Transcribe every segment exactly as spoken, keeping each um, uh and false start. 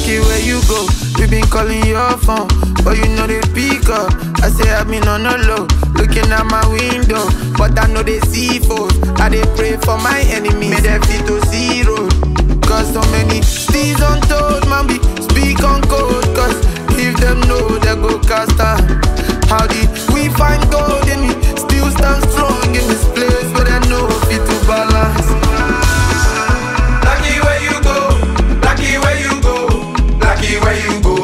Lucky where you go, we been calling your phone, but you know they pick up. I say I've been on a low, looking at my window, but I know they see foes. I they pray for my enemies, may they fit to zero. Cause so many steeds untold, man, be speak on code. Cause if them know, they go cast out. How did we find gold in it? Still stand strong in this place, but I know fit to balance. Lucky where you go, lucky where you go, lucky where you go.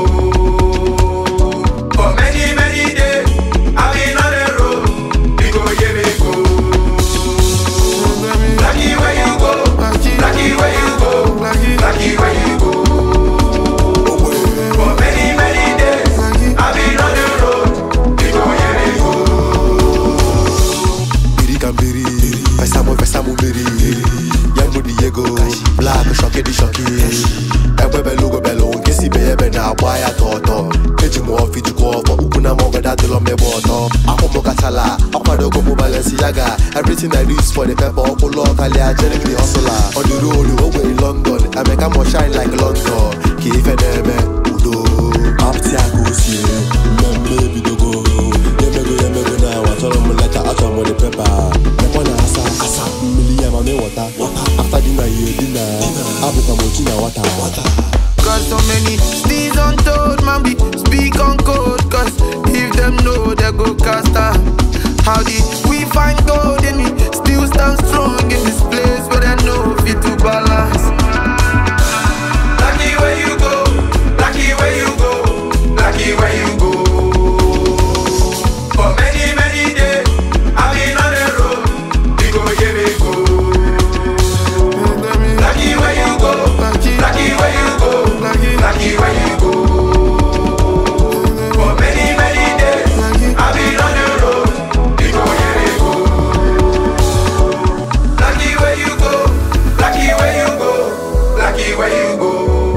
For many, many days, I've been on the road. We go, yeah, we go. Lucky where you go, lucky where you go, lucky where you go. For many, many days, I've been on the road. We go, yeah, we go. Biri kambiri, pesamu pesamu biri. Yangu Diego, black shocky di shocky. Ewe belu go belu, kesi bebe na waya toto. Keji mo ofiji ko ofo, ukuna mo gada tilo me boto. Ako mo katala, ako do go mo Balenciaga. Everything I do is for the pepper, ako locally I genuinely hustler. On the road, over in London, I make am shine like London. Ki feneme udo. Apti akosi, membe bidogo. Yemego yemego na watoro mo leta ato mo the pepper. Mekona asa asa, million mame water. After dinner you dinner, abuka mo china water. Got so many steeds untold, man, we speak on code. Cause if them know, they go cast out. How did we find gold in it? Still stand strong in this place, but I know fit to balance. Lucky where you go, lucky where you go, lucky where you go. For many, many days, I've been on the road. We go, yeah, we go. Lucky where you go, lucky where you go, lucky where you go. For many, many days, I've been on the road. We go, yeah, we go. Lucky where you go, lucky where you go, lucky where you go.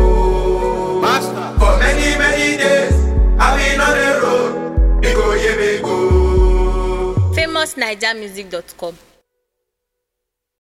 For many, many days, I've been on the road. We go, yeah, we go. famous naija music dot com